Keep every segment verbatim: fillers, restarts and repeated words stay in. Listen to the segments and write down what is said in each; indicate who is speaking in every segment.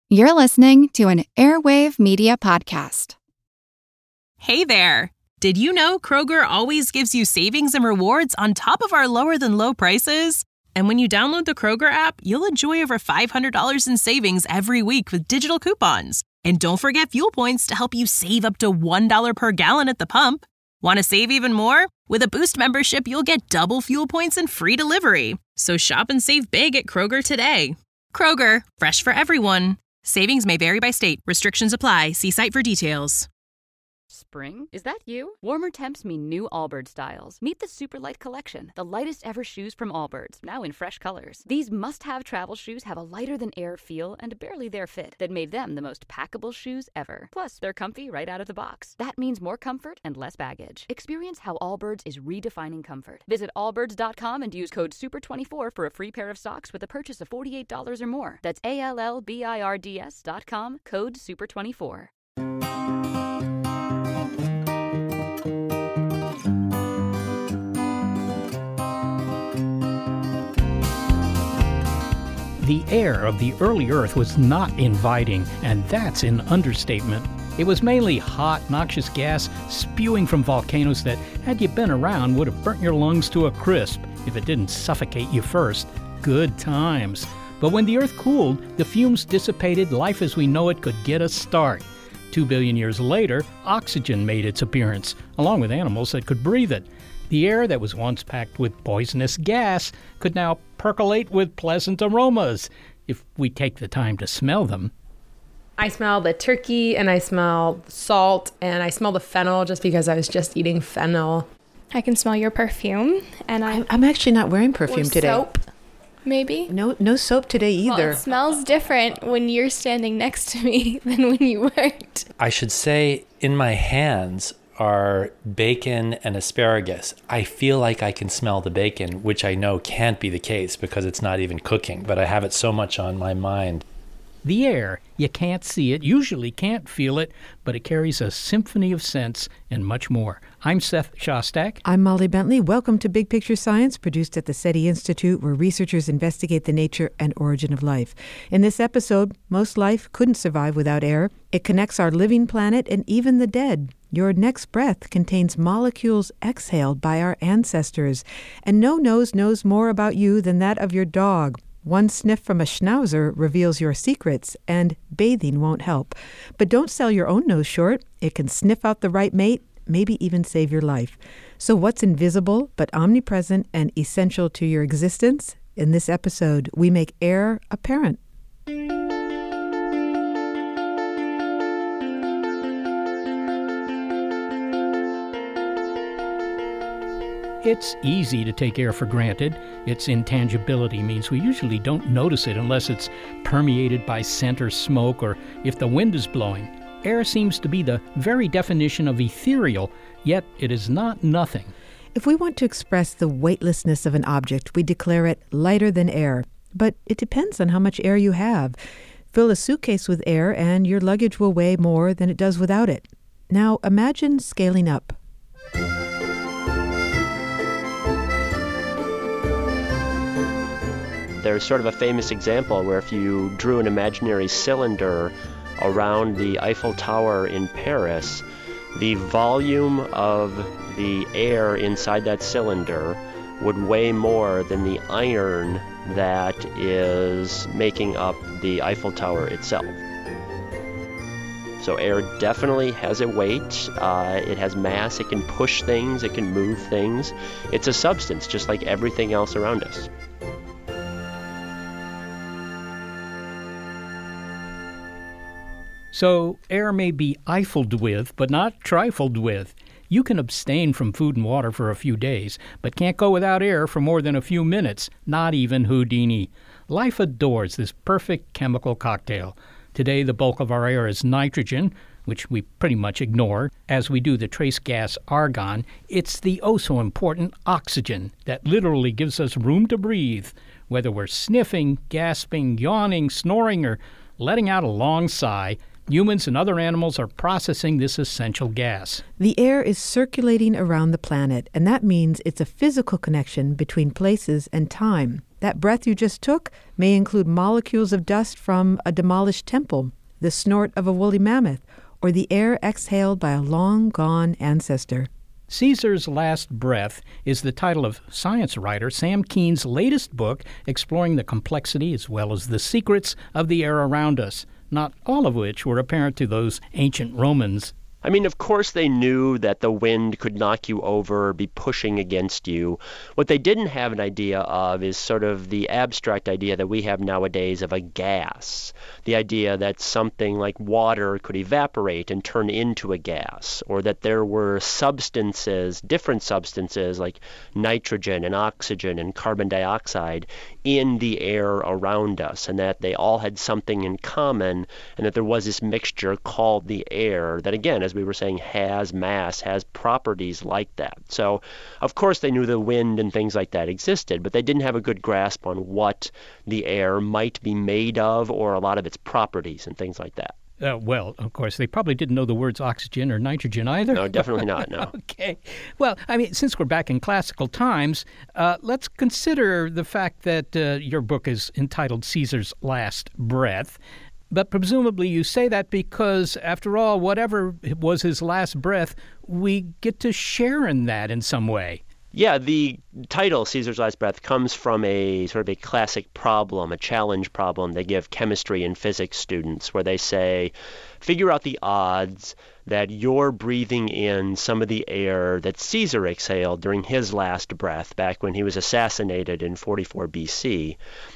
Speaker 1: You're listening to an Airwave Media Podcast.
Speaker 2: Hey there! Did you know Kroger always gives you savings and rewards on top of our lower-than-low prices? And when you download the Kroger app, you'll enjoy over five hundred dollars in savings every week with digital coupons. And don't forget fuel points to help you save up to one dollar per gallon at the pump. Want to save even more? With a Boost membership, you'll get double fuel points and free delivery. So shop and save big at Kroger today. Kroger, fresh for everyone. Savings may vary by state. Restrictions apply. See site for details.
Speaker 3: Spring? Is that you? Warmer temps mean new Allbirds styles. Meet the Superlight Collection, the lightest ever shoes from Allbirds, now in fresh colors. These must-have travel shoes have a lighter-than-air feel and a barely-there fit that made them the most packable shoes ever. Plus, they're comfy right out of the box. That means more comfort and less baggage. Experience how Allbirds is redefining comfort. Visit allbirds dot com and use code super twenty-four for a free pair of socks with a purchase of forty-eight dollars or more. That's A L L B I R D S dot com, code super twenty-four.
Speaker 4: The air of the early Earth was not inviting, and that's an understatement. It was mainly hot, noxious gas spewing from volcanoes that, had you been around, would have burnt your lungs to a crisp if it didn't suffocate you first. Good times. But when the Earth cooled, the fumes dissipated, life as we know it could get a start. Two billion years later, oxygen made its appearance, along with animals that could breathe it. The air that was once packed with poisonous gas could now percolate with pleasant aromas, if we take the time to smell them.
Speaker 5: I smell the turkey, and I smell salt, and I smell the fennel just because I was just eating fennel.
Speaker 6: I can smell your perfume, and I...
Speaker 7: I'm, I'm actually not wearing perfume
Speaker 6: or
Speaker 7: today.
Speaker 6: soap, maybe?
Speaker 7: No no soap today either.
Speaker 6: Well, it smells different when you're standing next to me than when you weren't.
Speaker 8: I should say, in my hands are bacon and asparagus. I feel like I can smell the bacon, which I know can't be the case because it's not even cooking, but I have it so much on my mind.
Speaker 4: The air, you can't see it, usually can't feel it, but it carries a symphony of scents and much more. I'm Seth Shostak.
Speaker 7: I'm Molly Bentley. Welcome to Big Picture Science, produced at the SETI Institute, where researchers investigate the nature and origin of life. In this episode, most life couldn't survive without air. It connects our living planet and even the dead. Your next breath contains molecules exhaled by our ancestors, and no nose knows more about you than that of your dog. One sniff from a schnauzer reveals your secrets, and bathing won't help. But don't sell your own nose short. It can sniff out the right mate, maybe even save your life. So what's invisible but omnipresent and essential to your existence? In this episode, we make air apparent.
Speaker 4: It's easy to take air for granted. Its intangibility means we usually don't notice it unless it's permeated by scent or smoke or if the wind is blowing. Air seems to be the very definition of ethereal, yet it is not nothing.
Speaker 7: If we want to express the weightlessness of an object, we declare it lighter than air. But it depends on how much air you have. Fill a suitcase with air and your luggage will weigh more than it does without it. Now imagine scaling up.
Speaker 9: There's sort of a famous example where if you drew an imaginary cylinder around the Eiffel Tower in Paris, the volume of the air inside that cylinder would weigh more than the iron that is making up the Eiffel Tower itself. So air definitely has a weight, uh, it has mass, it can push things, it can move things. It's a substance just like everything else around us.
Speaker 4: So air may be Eiffeled with, but not trifled with. You can abstain from food and water for a few days, but can't go without air for more than a few minutes, not even Houdini. Life adores this perfect chemical cocktail. Today, the bulk of our air is nitrogen, which we pretty much ignore, as we do the trace gas argon. It's the oh-so-important oxygen that literally gives us room to breathe, whether we're sniffing, gasping, yawning, snoring, or letting out a long sigh. Humans and other animals are processing this essential gas.
Speaker 7: The air is circulating around the planet, and that means it's a physical connection between places and time. That breath you just took may include molecules of dust from a demolished temple, the snort of a woolly mammoth, or the air exhaled by a long-gone ancestor.
Speaker 4: Caesar's Last Breath is the title of science writer Sam Keen's latest book exploring the complexity as well as the secrets of the air around us, not all of which were apparent to those ancient Romans.
Speaker 9: I mean, of course they knew that the wind could knock you over, be pushing against you. What they didn't have an idea of is sort of the abstract idea that we have nowadays of a gas. The idea that something like water could evaporate and turn into a gas, or that there were substances, different substances like nitrogen and oxygen and carbon dioxide in the air around us, and that they all had something in common, and that there was this mixture called the air that, again, as we were saying, has mass, has properties like that. So, of course, they knew the wind and things like that existed, but they didn't have a good grasp on what the air might be made of or a lot of its properties and things like that.
Speaker 4: Uh, well, of course, they probably didn't know the words oxygen or nitrogen either.
Speaker 9: No, definitely not, no.
Speaker 4: Okay. Well, I mean, since we're back in classical times, uh, let's consider the fact that uh, your book is entitled Caesar's Last Breath. But presumably you say that because, after all, whatever was his last breath, we get to share in that in some way.
Speaker 9: Yeah, the title, Caesar's Last Breath, comes from a sort of a classic problem, a challenge problem they give chemistry and physics students, where they say, figure out the odds that you're breathing in some of the air that Caesar exhaled during his last breath back when he was assassinated in forty-four B C.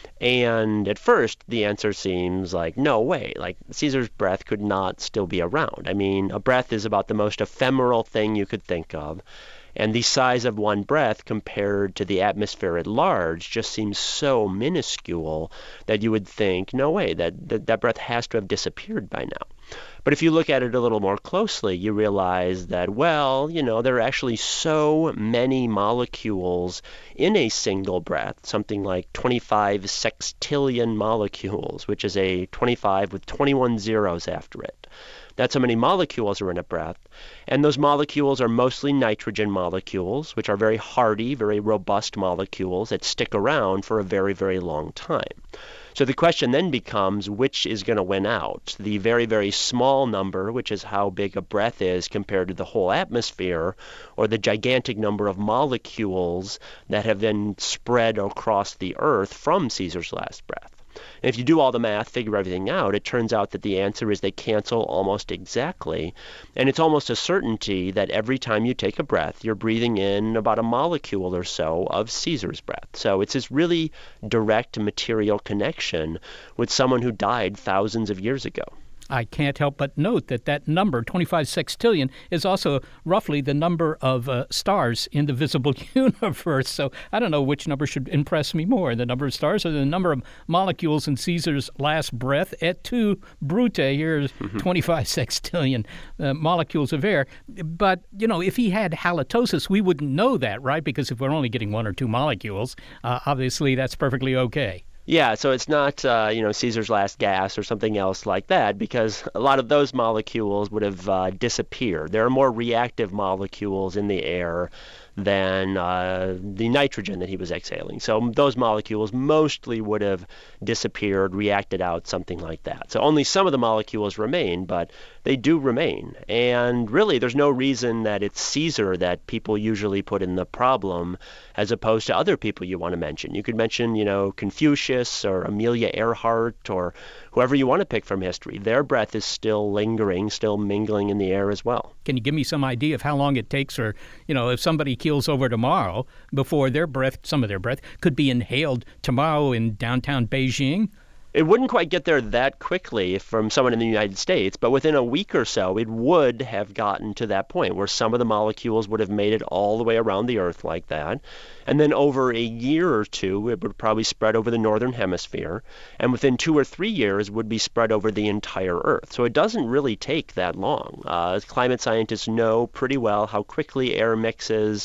Speaker 9: And at first, the answer seems like, no way, like Caesar's breath could not still be around. I mean, a breath is about the most ephemeral thing you could think of. And the size of one breath compared to the atmosphere at large just seems so minuscule that you would think, no way, that, that that breath has to have disappeared by now. But if you look at it a little more closely, you realize that, well, you know, there are actually so many molecules in a single breath, something like twenty-five sextillion molecules, which is a twenty-five with twenty-one zeros after it. That's how many molecules are in a breath. And those molecules are mostly nitrogen molecules, which are very hardy, very robust molecules that stick around for a very, very long time. So the question then becomes, which is going to win out? The very, very small number, which is how big a breath is compared to the whole atmosphere, or the gigantic number of molecules that have then spread across the earth from Caesar's last breath. And if you do all the math, figure everything out, it turns out that the answer is they cancel almost exactly. And it's almost a certainty that every time you take a breath, you're breathing in about a molecule or so of Caesar's breath. So it's this really direct material connection with someone who died thousands of years ago.
Speaker 4: I can't help but note that that number, twenty-five sextillion, is also roughly the number of uh, stars in the visible universe. So I don't know which number should impress me more, the number of stars or the number of molecules in Caesar's last breath. Et tu, Brute, here's mm-hmm. twenty-five sextillion uh, molecules of air. But, you know, if he had halitosis, we wouldn't know that, right? Because if we're only getting one or two molecules, uh, obviously that's perfectly okay.
Speaker 9: Yeah, so it's not, uh, you know, Caesar's last gas or something else like that, because a lot of those molecules would have uh, disappeared. There are more reactive molecules in the air than uh, the nitrogen that he was exhaling. So those molecules mostly would have disappeared, reacted out, something like that. So only some of the molecules remain, but they do remain. And really, there's no reason that it's Caesar that people usually put in the problem as opposed to other people you want to mention. You could mention, you know, Confucius or Amelia Earhart or whoever you want to pick from history. Their breath is still lingering, still mingling in the air as well.
Speaker 4: Can you give me some idea of how long it takes, or, you know, if somebody keels over tomorrow before their breath, some of their breath, could be inhaled tomorrow in downtown Beijing?
Speaker 9: It wouldn't quite get there that quickly from someone in the United States, but within a week or so, it would have gotten to that point where some of the molecules would have made it all the way around the Earth like that. And then over a year or two, it would probably spread over the northern hemisphere. And within two or three years, would be spread over the entire Earth. So it doesn't really take that long. Uh, climate scientists know pretty well how quickly air mixes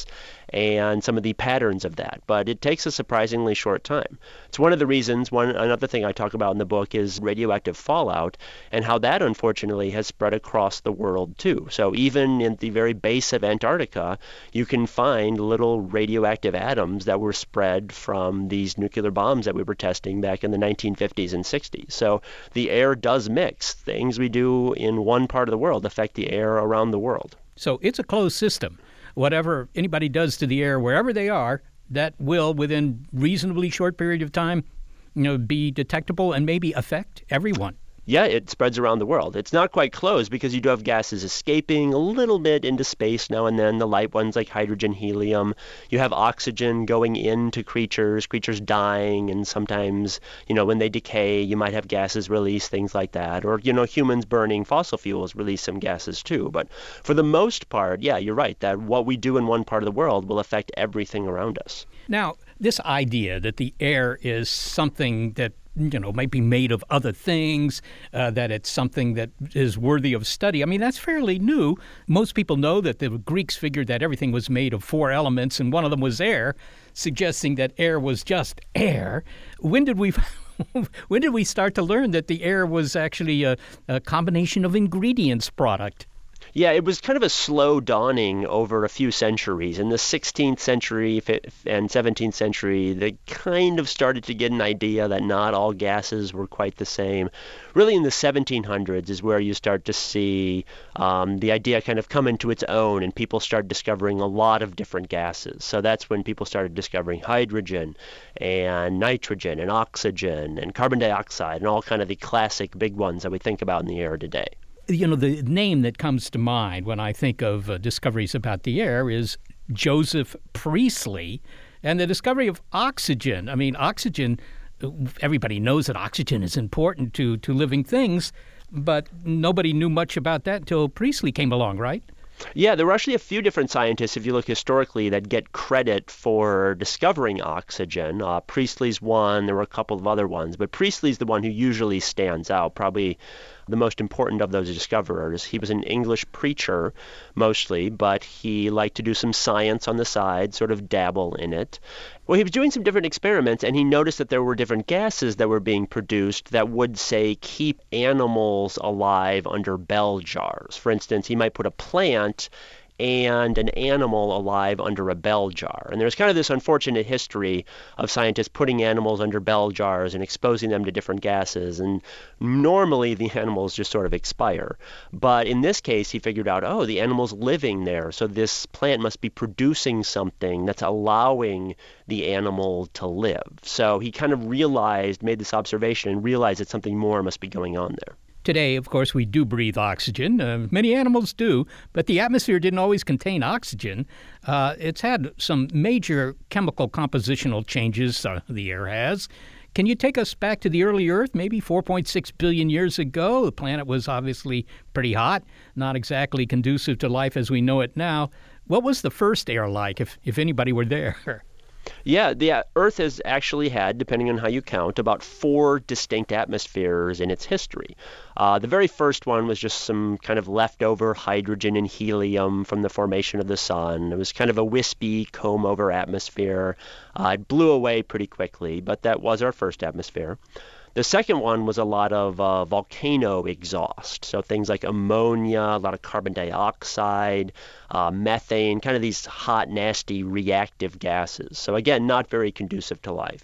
Speaker 9: and some of the patterns of that. But it takes a surprisingly short time. It's one of the reasons, one another thing I talk about in the book is radioactive fallout and how that unfortunately has spread across the world too. So even in the very base of Antarctica, you can find little radioactive atoms that were spread from these nuclear bombs that we were testing back in the nineteen fifties and sixties. So the air does mix. Things we do in one part of the world affect the air around the world.
Speaker 4: So it's a closed system. Whatever anybody does to the air, wherever they are, that will, within reasonably short period of time, you know, be detectable and maybe affect everyone.
Speaker 9: Yeah, it spreads around the world. It's not quite closed because you do have gases escaping a little bit into space now and then, the light ones like hydrogen, helium. You have oxygen going into creatures, creatures dying, and sometimes, you know, when they decay, you might have gases release, things like that. Or, you know, humans burning fossil fuels release some gases too. But for the most part, yeah, you're right, that what we do in one part of the world will affect everything around us.
Speaker 4: Now, this idea that the air is something that you know, might be made of other things, uh, that it's something that is worthy of study. I mean, that's fairly new. Most people know that the Greeks figured that everything was made of four elements, and one of them was air, suggesting that air was just air. When did we when did we start to learn that the air was actually a, a combination of ingredients product?
Speaker 9: Yeah, it was kind of a slow dawning over a few centuries. In the sixteenth century and seventeenth century, they kind of started to get an idea that not all gases were quite the same. Really, in the seventeen hundreds is where you start to see um, the idea kind of come into its own, and people start discovering a lot of different gases. So that's when people started discovering hydrogen and nitrogen and oxygen and carbon dioxide and all kind of the classic big ones that we think about in the air today.
Speaker 4: You know, the name that comes to mind when I think of uh, discoveries about the air is Joseph Priestley and the discovery of oxygen. I mean, oxygen, everybody knows that oxygen is important to, to living things, but nobody knew much about that until Priestley came along, right?
Speaker 9: Yeah, there were actually a few different scientists, if you look historically, that get credit for discovering oxygen. Uh, Priestley's one, there were a couple of other ones, but Priestley's the one who usually stands out, probably the most important of those discoverers. He was an English preacher mostly, but he liked to do some science on the side, sort of dabble in it. Well, he was doing some different experiments, and he noticed that there were different gases that were being produced that would, say, keep animals alive under bell jars. For instance, he might put a plant and an animal alive under a bell jar. And there's kind of this unfortunate history of scientists putting animals under bell jars and exposing them to different gases. And normally the animals just sort of expire. But in this case, he figured out, oh, the animal's living there. So this plant must be producing something that's allowing the animal to live. So he kind of realized, made this observation and realized that something more must be going on there.
Speaker 4: Today, of course, we do breathe oxygen. Uh, many animals do, but the atmosphere didn't always contain oxygen. Uh, it's had some major chemical compositional changes, uh, the air has. Can you take us back to the early Earth, maybe four point six billion years ago? The planet was obviously pretty hot, not exactly conducive to life as we know it now. What was the first air like, if, if anybody were there?
Speaker 9: Yeah, the Earth has actually had, depending on how you count, about four distinct atmospheres in its history. Uh, the very first one was just some kind of leftover hydrogen and helium from the formation of the sun. It was kind of a wispy, comb-over atmosphere. Uh, it blew away pretty quickly, but that was our first atmosphere. The second one was a lot of uh, volcano exhaust, so things like ammonia, a lot of carbon dioxide, uh, methane, kind of these hot, nasty, reactive gases. So again, not very conducive to life.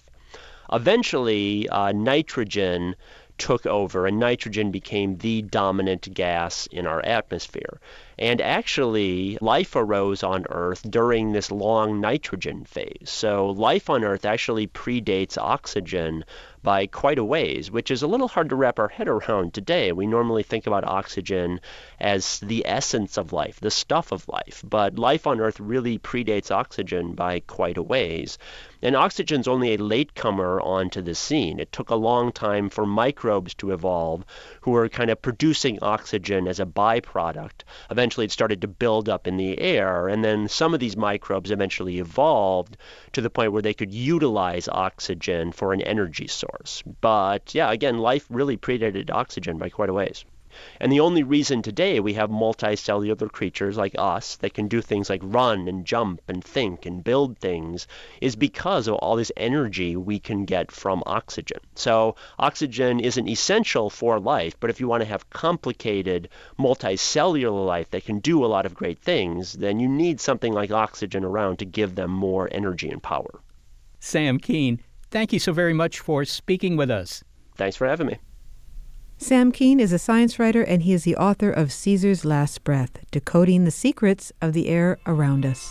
Speaker 9: Eventually, uh, nitrogen took over, and nitrogen became the dominant gas in our atmosphere. And actually, life arose on Earth during this long nitrogen phase. So life on Earth actually predates oxygen by quite a ways, which is a little hard to wrap our head around today. We normally think about oxygen as the essence of life, the stuff of life, but life on Earth really predates oxygen by quite a ways. And oxygen's only a latecomer onto the scene. It took a long time for microbes to evolve who were kind of producing oxygen as a byproduct. Eventually it started to build up in the air, and then some of these microbes eventually evolved to the point where they could utilize oxygen for an energy source. source. But yeah, again, life really predated oxygen by quite a ways. And the only reason today we have multicellular creatures like us that can do things like run and jump and think and build things is because of all this energy we can get from oxygen. So oxygen isn't essential for life, but if you want to have complicated multicellular life that can do a lot of great things, then you need something like oxygen around to give them more energy and power.
Speaker 4: Sam Kean, thank you so very much for speaking with us.
Speaker 9: Thanks for having me.
Speaker 7: Sam Kean is a science writer, and he is the author of Caesar's Last Breath, Decoding the Secrets of the Air Around Us.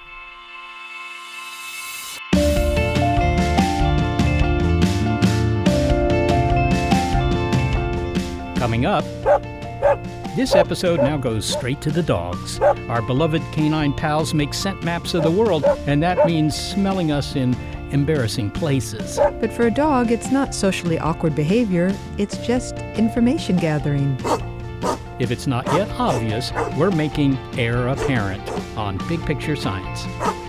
Speaker 4: Coming up, this episode now goes straight to the dogs. Our beloved canine pals make scent maps of the world, and that means smelling us in embarrassing places.
Speaker 7: But for a dog, it's not socially awkward behavior, it's just information gathering.
Speaker 4: If it's not yet obvious, we're making air apparent on Big Picture Science.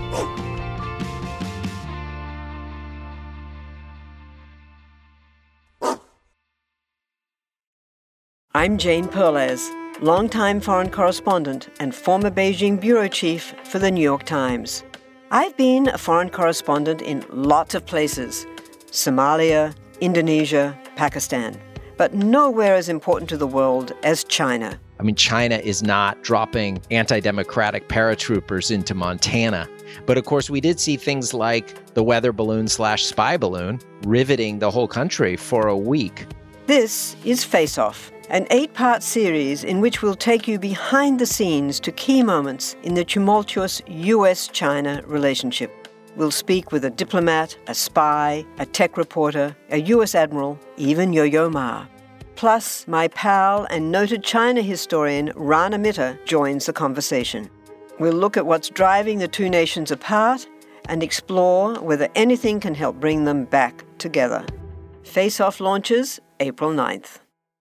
Speaker 10: I'm Jane Perlez, longtime foreign correspondent and former Beijing bureau chief for the New York Times. I've been a foreign correspondent in lots of places, Somalia, Indonesia, Pakistan, but nowhere as important to the world as China.
Speaker 11: I mean, China is not dropping anti-democratic paratroopers into Montana. But of course, we did see things like the weather balloon slash spy balloon riveting the whole country for a week.
Speaker 10: This is Face Off, an eight-part series in which we'll take you behind the scenes to key moments in the tumultuous U S China relationship. We'll speak with a diplomat, a spy, a tech reporter, a U S admiral, even Yo-Yo Ma. Plus, my pal and noted China historian Rana Mitter joins the conversation. We'll look at what's driving the two nations apart and explore whether anything can help bring them back together. Face Off launches April ninth.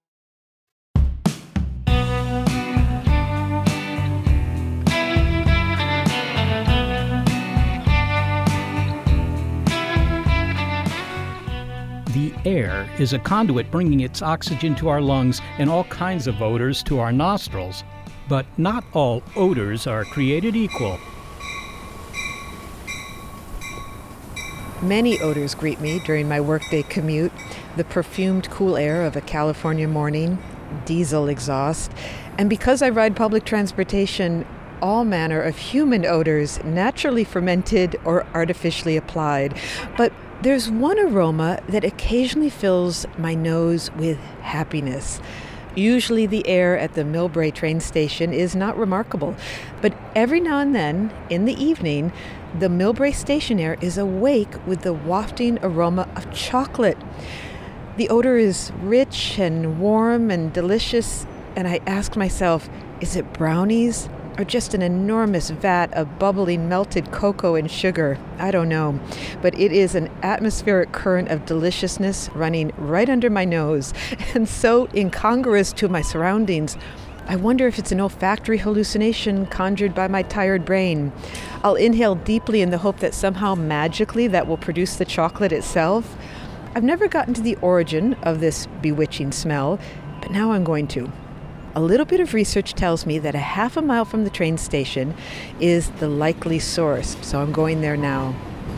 Speaker 4: The air is a conduit bringing its oxygen to our lungs and all kinds of odors to our nostrils. But not all odors are created equal.
Speaker 7: Many odors greet me during my workday commute. The perfumed cool air of a California morning, diesel exhaust, and because I ride public transportation, all manner of human odors, naturally fermented or artificially applied. But there's one aroma that occasionally fills my nose with happiness. Usually the air at the Millbrae train station is not remarkable, but every now and then, in the evening, the Millbrae station air is awake with the wafting aroma of chocolate. The odor is rich and warm and delicious, and I ask myself, is it brownies or just an enormous vat of bubbling melted cocoa and sugar? I don't know, but it is an atmospheric current of deliciousness running right under my nose, and so incongruous to my surroundings. I wonder if it's an olfactory hallucination conjured by my tired brain. I'll inhale deeply in the hope that somehow magically that will produce the chocolate itself. I've never gotten to the origin of this bewitching smell, but now I'm going to. A little bit of research tells me that a half a mile from the train station is the likely source, so I'm going there now.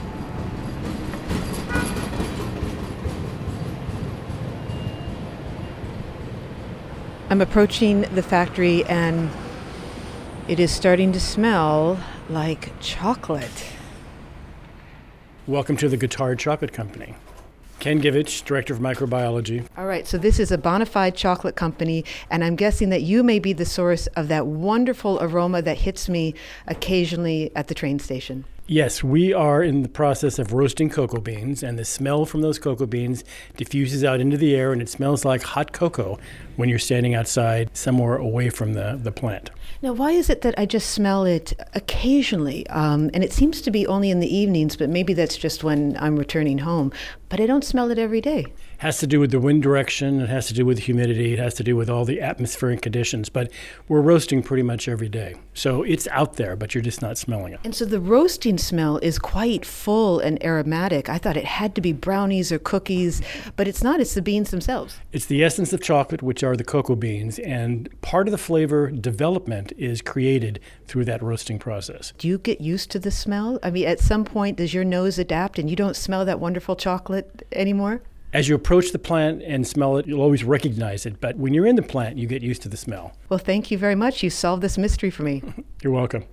Speaker 7: I'm approaching the factory and it is starting to smell like chocolate.
Speaker 12: Welcome to the Guittard Chocolate Company. Ken Givich, Director of Microbiology.
Speaker 7: All right, so this is a bona fide chocolate company, and I'm guessing that you may be the source of that wonderful aroma that hits me occasionally at the train station.
Speaker 12: Yes, we are in the process of roasting cocoa beans, and the smell from those cocoa beans diffuses out into the air, and it smells like hot cocoa when you're standing outside somewhere away from the, the plant.
Speaker 7: Now, why is it that I just smell it occasionally? Um, and it seems to be only in the evenings, but maybe that's just when I'm returning home. But I don't smell it every day.
Speaker 12: has to do with the wind direction, it has to do with humidity, it has to do with all the atmospheric conditions. But we're roasting pretty much every day. So it's out there, but you're just not smelling it.
Speaker 7: And so the roasting smell is quite full and aromatic. I thought it had to be brownies or cookies, but it's not. It's the beans themselves.
Speaker 12: It's the essence of chocolate, which are the cocoa beans, and part of the flavor development is created through that roasting process.
Speaker 7: Do you get used to the smell? I mean, at some point, does your nose adapt and you don't smell that wonderful chocolate anymore?
Speaker 12: As you approach the plant and smell it, you'll always recognize it. But when you're in the plant, you get used to the smell.
Speaker 7: Well, thank you very much. You solved this mystery for me.
Speaker 12: You're welcome.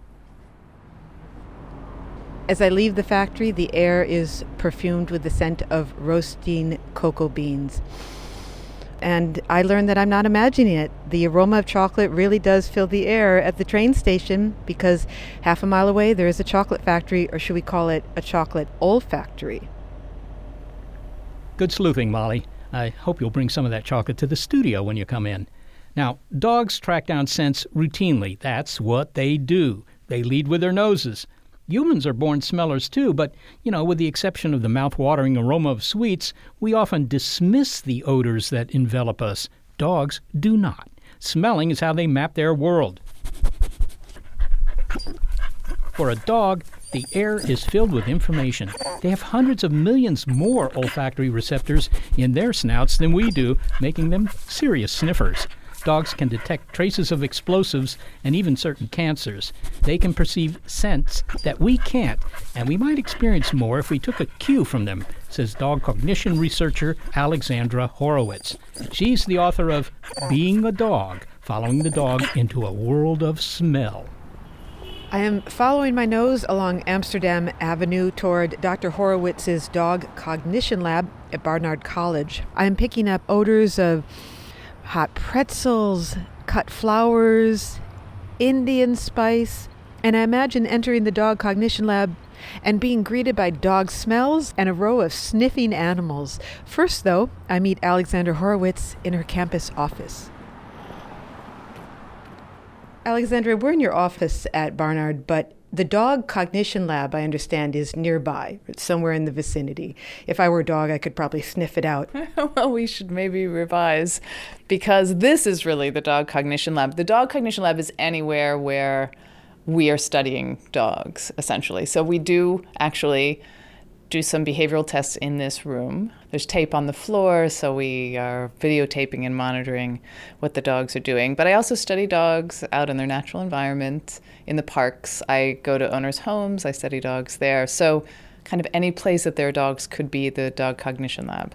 Speaker 7: As I leave the factory, the air is perfumed with the scent of roasting cocoa beans. And I learned that I'm not imagining it. The aroma of chocolate really does fill the air at the train station, because half a mile away there is a chocolate factory, or should we call it a chocolate olfactory?
Speaker 4: Good sleuthing, Molly. I hope you'll bring some of that chocolate to the studio when you come in. Now, dogs track down scents routinely. That's what they do. They lead with their noses. Humans are born smellers too, but, you know, with the exception of the mouth-watering aroma of sweets, we often dismiss the odors that envelop us. Dogs do not. Smelling is how they map their world. For a dog, the air is filled with information. They have hundreds of millions more olfactory receptors in their snouts than we do, making them serious sniffers. Dogs can detect traces of explosives and even certain cancers. They can perceive scents that we can't, and we might experience more if we took a cue from them, says dog cognition researcher Alexandra Horowitz. She's the author of Being a Dog, Following the Dog into a World of Smell.
Speaker 7: I am following my nose along Amsterdam Avenue toward Doctor Horowitz's Dog Cognition Lab at Barnard College. I am picking up odors of hot pretzels, cut flowers, Indian spice, and I imagine entering the Dog Cognition Lab and being greeted by dog smells and a row of sniffing animals. First, though, I meet Alexandra Horowitz in her campus office. Alexandra, we're in your office at Barnard, but the Dog Cognition Lab, I understand, is nearby. It's somewhere in the vicinity. If I were a dog, I could probably sniff it out.
Speaker 13: Well, we should maybe revise, because this is really the Dog Cognition Lab. The Dog Cognition Lab is anywhere where we are studying dogs, essentially. So we do actually do some behavioral tests in this room. There's tape on the floor, so we are videotaping and monitoring what the dogs are doing. But I also study dogs out in their natural environment, in the parks. I go to owners' homes, I study dogs there. So kind of any place that there are dogs could be the Dog Cognition Lab.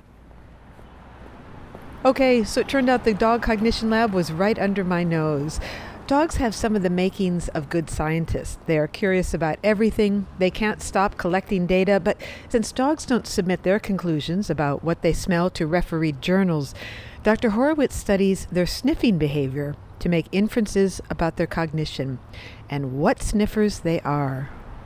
Speaker 7: Okay, so it turned out the Dog Cognition Lab was right under my nose. Dogs have some of the makings of good scientists. They are curious about everything. They can't stop collecting data, but since dogs don't submit their conclusions about what they smell to refereed journals, Doctor Horowitz studies their sniffing behavior to make inferences about their cognition. And what sniffers they are.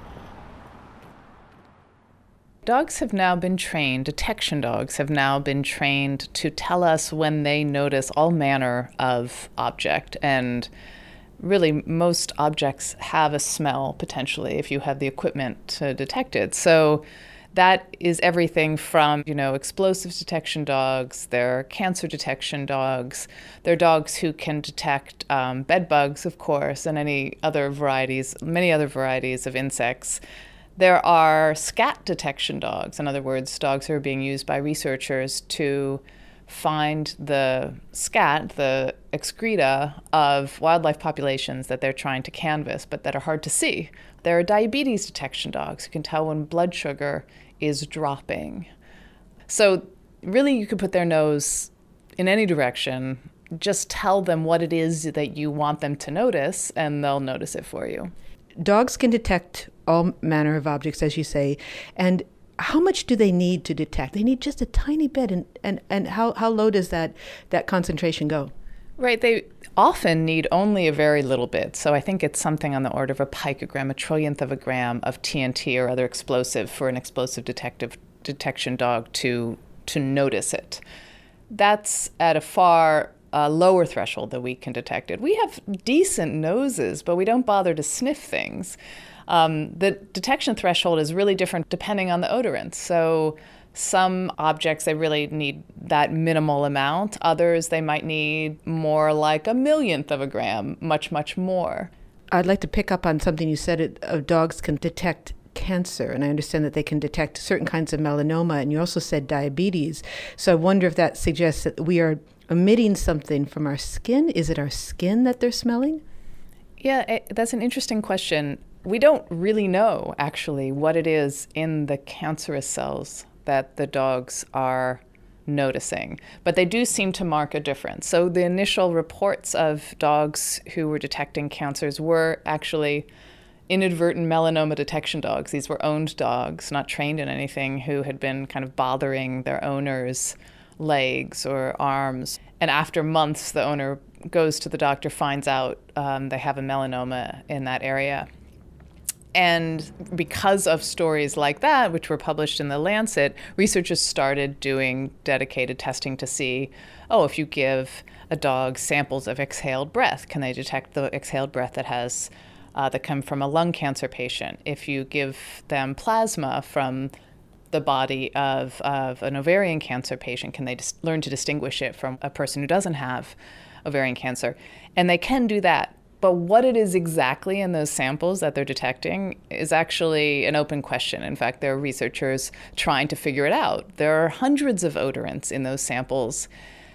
Speaker 13: Dogs have now been trained, detection dogs have now been trained to tell us when they notice all manner of object. And really, most objects have a smell, potentially, if you have the equipment to detect it. So that is everything from, you know, explosives detection dogs, they're cancer detection dogs, they're dogs who can detect um, bed bugs, of course, and any other varieties, many other varieties of insects. There are scat detection dogs, in other words, dogs who are being used by researchers to find the scat, the excreta of wildlife populations that they're trying to canvass, but that are hard to see. There are diabetes detection dogs who can tell when blood sugar is dropping. So really, you could put their nose in any direction, just tell them what it is that you want them to notice, and they'll notice it for you.
Speaker 7: Dogs can detect all manner of objects, as you say, and how much do they need to detect? They need just a tiny bit, and, and, and how, how low does that, that concentration go?
Speaker 13: Right, they often need only a very little bit. So I think it's something on the order of a picogram, a trillionth of a gram of T N T or other explosive for an explosive detective detection dog to to notice it. That's at a far uh, lower threshold that we can detect it. We have decent noses, but we don't bother to sniff things. Um, the detection threshold is really different depending on the odorant. So Some objects, they really need that minimal amount. Others, they might need more like a millionth of a gram, much, much more.
Speaker 7: I'd like to pick up on something you said, it, uh, dogs can detect cancer, and I understand that they can detect certain kinds of melanoma, and you also said diabetes. So I wonder if that suggests that we are emitting something from our skin. Is it our skin that they're smelling?
Speaker 13: Yeah, it, that's an interesting question. We don't really know, actually, what it is in the cancerous cells that the dogs are noticing, but they do seem to mark a difference. So the initial reports of dogs who were detecting cancers were actually inadvertent melanoma detection dogs. These were owned dogs, not trained in anything, who had been kind of bothering their owners' legs or arms. And after months, the owner goes to the doctor, finds out um, they have a melanoma in that area. And because of stories like that, which were published in The Lancet, researchers started doing dedicated testing to see, oh, if you give a dog samples of exhaled breath, can they detect the exhaled breath that has uh, that come from a lung cancer patient? If you give them plasma from the body of, of an ovarian cancer patient, can they dis- learn to distinguish it from a person who doesn't have ovarian cancer? And they can do that. But what it is exactly in those samples that they're detecting is actually an open question. In fact, there are researchers trying to figure it out. There are hundreds of odorants in those samples.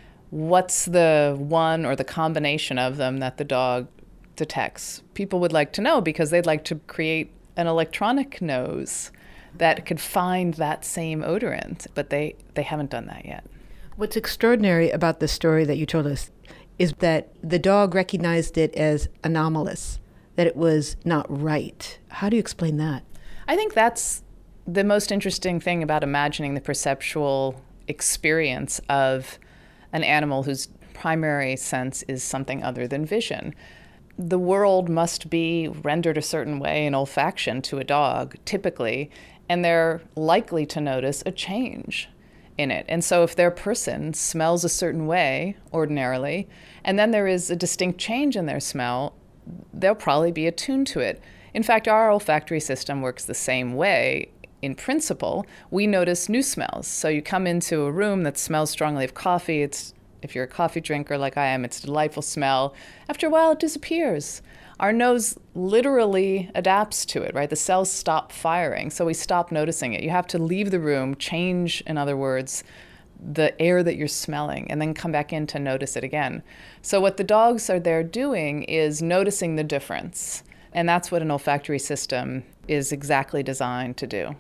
Speaker 13: What's the one or the combination of them that the dog detects? People would like to know because they'd like to create an electronic nose that could find that same odorant, but they, they haven't done that yet.
Speaker 7: What's extraordinary about the story that you told us is that the dog recognized it as anomalous, that it was not right. How do you explain that?
Speaker 13: I think that's the most interesting thing about imagining the perceptual experience of an animal whose primary sense is something other than vision. The world must be rendered a certain way in olfaction to a dog, typically, and they're likely to notice a change in it. And so if their person smells a certain way ordinarily, and then there is a distinct change in their smell, they'll probably be attuned to it. In fact, our olfactory system works the same way. In principle, we notice new smells. So you come into a room that smells strongly of coffee. It's, if you're a coffee drinker like I am, it's a delightful smell. After a while, it disappears. Our nose literally adapts to it, right? The cells stop firing, so we stop noticing it. You have to leave the room, change, in other words, the air that you're smelling, and then come back in to notice it again. So what the dogs are there doing is noticing the difference, and that's what an olfactory system is exactly designed to do.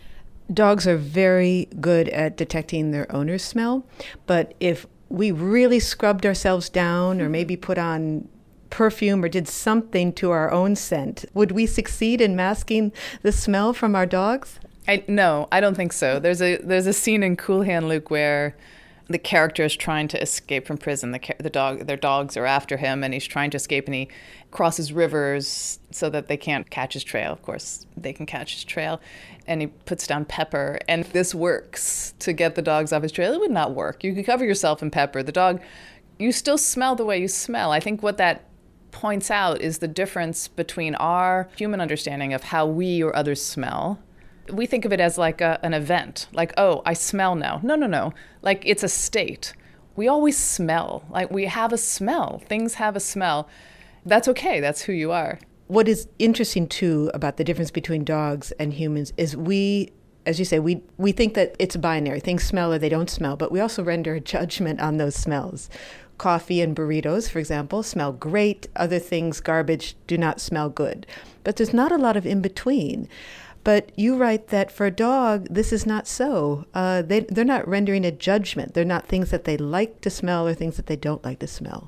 Speaker 7: Dogs are very good at detecting their owner's smell, but if we really scrubbed ourselves down or maybe put on perfume or did something to our own scent, would we succeed in masking the smell from our dogs?
Speaker 13: I, no, I don't think so. There's a there's a scene in Cool Hand Luke where the character is trying to escape from prison. The the dog their dogs are after him, and he's trying to escape, and he crosses rivers so that they can't catch his trail. Of course, they can catch his trail, and he puts down pepper, and this works to get the dogs off his trail. It would not work. You could cover yourself in pepper. The dog, you still smell the way you smell. I think what that points out is the difference between our human understanding of how we or others smell. We think of it as like a, an event, like, oh, I smell now. No, no, no. Like it's a state. We always smell. Like we have a smell. Things have a smell. That's okay. That's who you are.
Speaker 7: What is interesting, too, about the difference between dogs and humans is we, as you say, we, we think that it's binary. Things smell or they don't smell, but we also render a judgment on those smells. Coffee and burritos, for example, smell great. Other things, garbage, do not smell good. But there's not a lot of in between. But you write that for a dog, this is not so. Uh, they, they're not rendering a judgment. They're not things that they like to smell or things that they don't like to smell.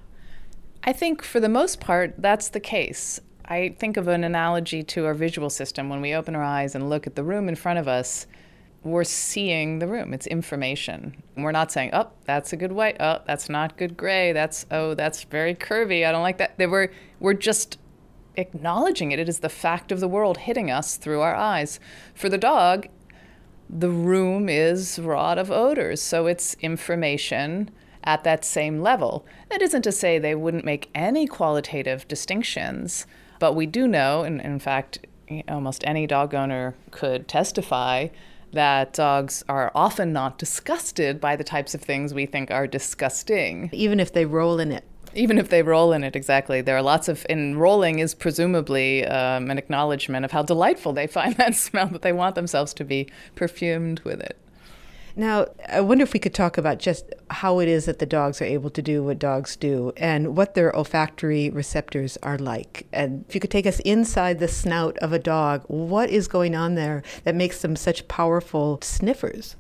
Speaker 13: I think for the most part, that's the case. I think of an analogy to our visual system. When we open our eyes and look at the room in front of us, we're seeing the room. It's information. We're not saying, oh, that's a good white. Oh, that's not good gray. That's, oh, that's very curvy. I don't like that. They were, we're just acknowledging it. It is the fact of the world hitting us through our eyes. For the dog, the room is wrought of odors, so it's information at that same level. That isn't to say they wouldn't make any qualitative distinctions, but we do know, and in fact, almost any dog owner could testify, that dogs are often not disgusted by the types of things we think are disgusting.
Speaker 7: Even if they roll in it.
Speaker 13: Even if they roll in it, exactly. There are lots of, and rolling is presumably um, an acknowledgement of how delightful they find that smell, that they want themselves to be perfumed with it.
Speaker 7: Now, I wonder if we could talk about just how it is that the dogs are able to do what dogs do and what their olfactory receptors are like. And if you could take us inside the snout of a dog, what is going on there that makes them such powerful sniffers?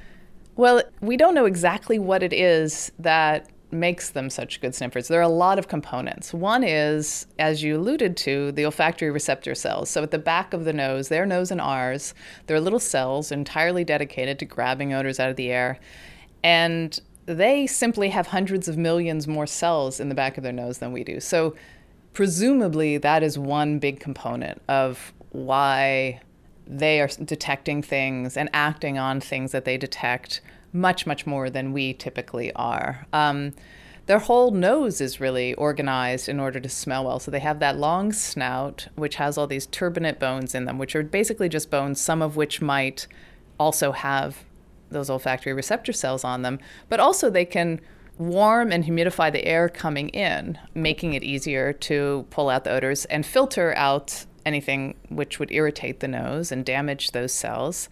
Speaker 13: Well, we don't know exactly what it is that makes them such good sniffers. There are a lot of components. One is, as you alluded to, the olfactory receptor cells. So at the back of the nose, their nose and ours, there are little cells entirely dedicated to grabbing odors out of the air. And they simply have hundreds of millions more cells in the back of their nose than we do. So presumably that is one big component of why they are detecting things and acting on things that they detect much, much more than we typically are. Um, their whole nose is really organized in order to smell well. So they have that long snout, which has all these turbinate bones in them, which are basically just bones, some of which might also have those olfactory receptor cells on them. But also they can warm and humidify the air coming in, making it easier to pull out the odors and filter out anything which would irritate the nose and damage those cells.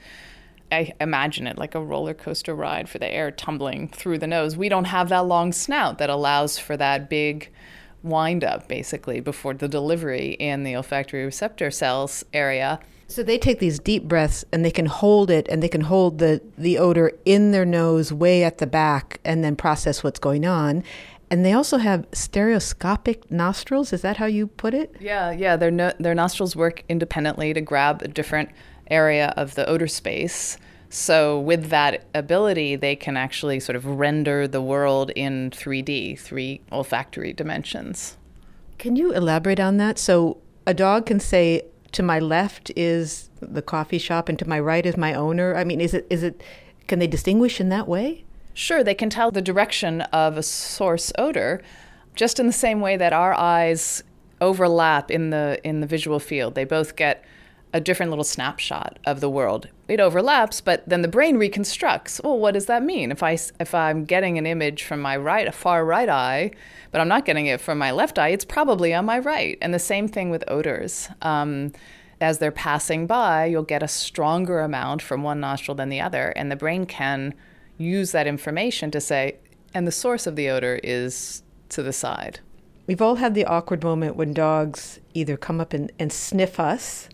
Speaker 13: I imagine it like a roller coaster ride for the air tumbling through the nose. We don't have that long snout that allows for that big wind up, basically, before the delivery in the olfactory receptor cells area.
Speaker 7: So they take these deep breaths and they can hold it and they can hold the, the odor in their nose way at the back and then process what's going on. And they also have stereoscopic nostrils. Is that how you put it?
Speaker 13: Yeah, yeah. Their no, their nostrils work independently to grab a different area of the odor space. So with that ability, they can actually sort of render the world in three D, three olfactory dimensions.
Speaker 7: Can you elaborate on that? So a dog can say, to my left is the coffee shop and to my right is my owner. I mean, is it is it? Can they distinguish in that way?
Speaker 13: Sure, they can tell the direction of a source odor just in the same way that our eyes overlap in the in the visual field. They both get a different little snapshot of the world. It overlaps, but then the brain reconstructs. Well, what does that mean? If, I, if I'm getting an image from my right, a far right eye, but I'm not getting it from my left eye, it's probably on my right. And the same thing with odors. Um, as they're passing by, you'll get a stronger amount from one nostril than the other, and the brain can use that information to say, and the source of the odor is to the side.
Speaker 7: We've all had the awkward moment when dogs either come up and, and sniff us,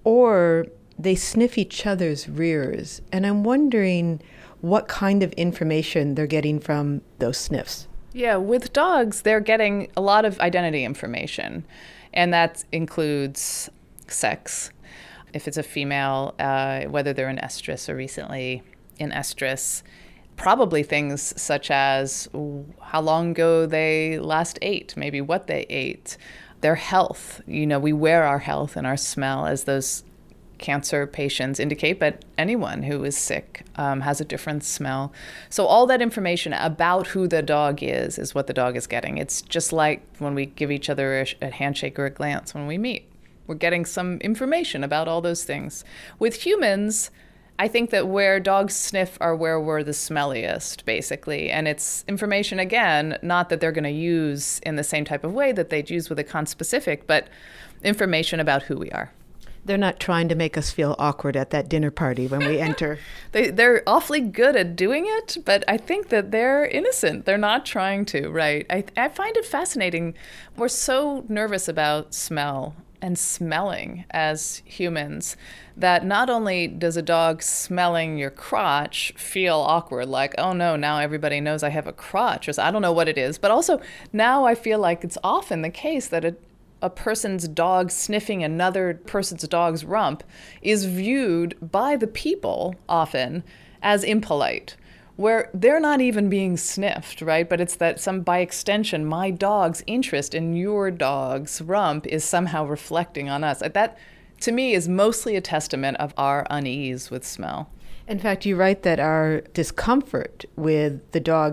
Speaker 7: or they sniff each other's rears. And I'm wondering what kind of information they're getting from those sniffs.
Speaker 13: Yeah, with dogs, they're getting a lot of identity information. And that includes sex. If it's a female, uh, whether they're in estrus or recently in estrus, probably things such as how long ago they last ate, maybe what they ate. Their health, you know, we wear our health and our smell, as those cancer patients indicate, but anyone who is sick um, has a different smell. So all that information about who the dog is is what the dog is getting. It's just like when we give each other a, a handshake or a glance when we meet. We're getting some information about all those things. With humans, I think that where dogs sniff are where we're the smelliest, basically. And it's information, again, not that they're going to use in the same type of way that they'd use with a conspecific, but information about who we are.
Speaker 7: They're not trying to make us feel awkward at that dinner party when we enter.
Speaker 13: they, they're awfully good at doing it, but I think that they're innocent. They're not trying to, right? I, I find it fascinating. We're so nervous about smell and smelling as humans that not only does a dog smelling your crotch feel awkward, like, oh no, now everybody knows I have a crotch, or I don't know what it is, but also now I feel like it's often the case that a, a person's dog sniffing another person's dog's rump is viewed by the people often as impolite, where they're not even being sniffed, right? But it's that some, by extension, my dog's interest in your dog's rump is somehow reflecting on us. That, to me, is mostly a testament of our unease with smell.
Speaker 7: In fact, you write that our discomfort with the dog's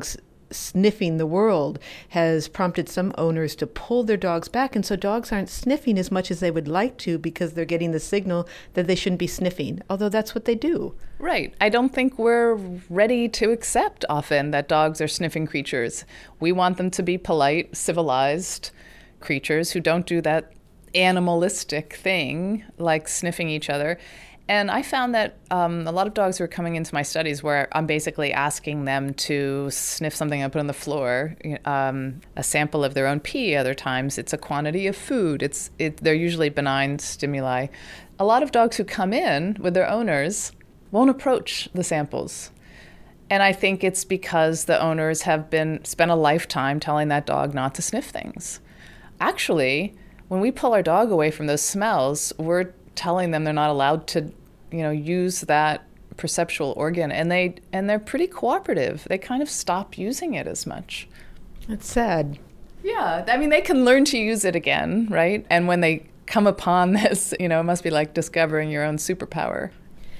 Speaker 7: sniffing the world has prompted some owners to pull their dogs back. And so dogs aren't sniffing as much as they would like to because they're getting the signal that they shouldn't be sniffing, although that's what they do.
Speaker 13: Right. I don't think we're ready to accept often that dogs are sniffing creatures. We want them to be polite, civilized creatures who don't do that animalistic thing like sniffing each other. And I found that um, a lot of dogs who are coming into my studies where I'm basically asking them to sniff something I put on the floor, um, a sample of their own pee. Other times it's a quantity of food. It's it, they're usually benign stimuli. A lot of dogs who come in with their owners won't approach the samples. And I think it's because the owners have been spent a lifetime telling that dog not to sniff things. Actually, when we pull our dog away from those smells, we're telling them they're not allowed to, you know, use that perceptual organ, and they and they're pretty cooperative. They kind of stop using it as much.
Speaker 7: That's sad.
Speaker 13: Yeah, I mean, they can learn to use it again, right? And when they come upon this, you know, it must be like discovering your own superpower.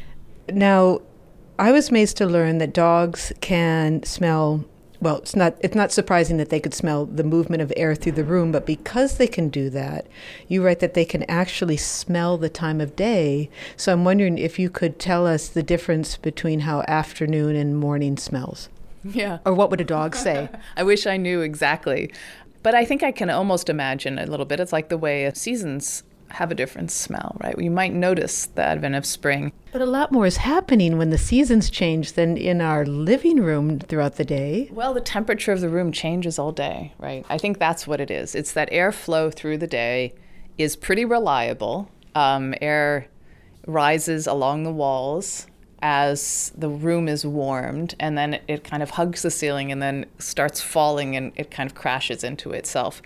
Speaker 7: Now, I was amazed to learn that dogs can smell. Well, it's not it's not surprising that they could smell the movement of air through the room, but because they can do that, you write that they can actually smell the time of day. So I'm wondering if you could tell us the difference between how afternoon and morning smells.
Speaker 13: Yeah.
Speaker 7: Or what would a dog say?
Speaker 13: I wish I knew exactly. But I think I can almost imagine a little bit. It's like the way seasons have a different smell, right? You might notice the advent of spring.
Speaker 7: But a lot more is happening when the seasons change than in our living room throughout the day.
Speaker 13: Well, the temperature of the room changes all day, right? I think that's what it is. It's that airflow through the day is pretty reliable. Um, air rises along the walls as the room is warmed, and then it, it kind of hugs the ceiling and then starts falling, and it kind of crashes into itself.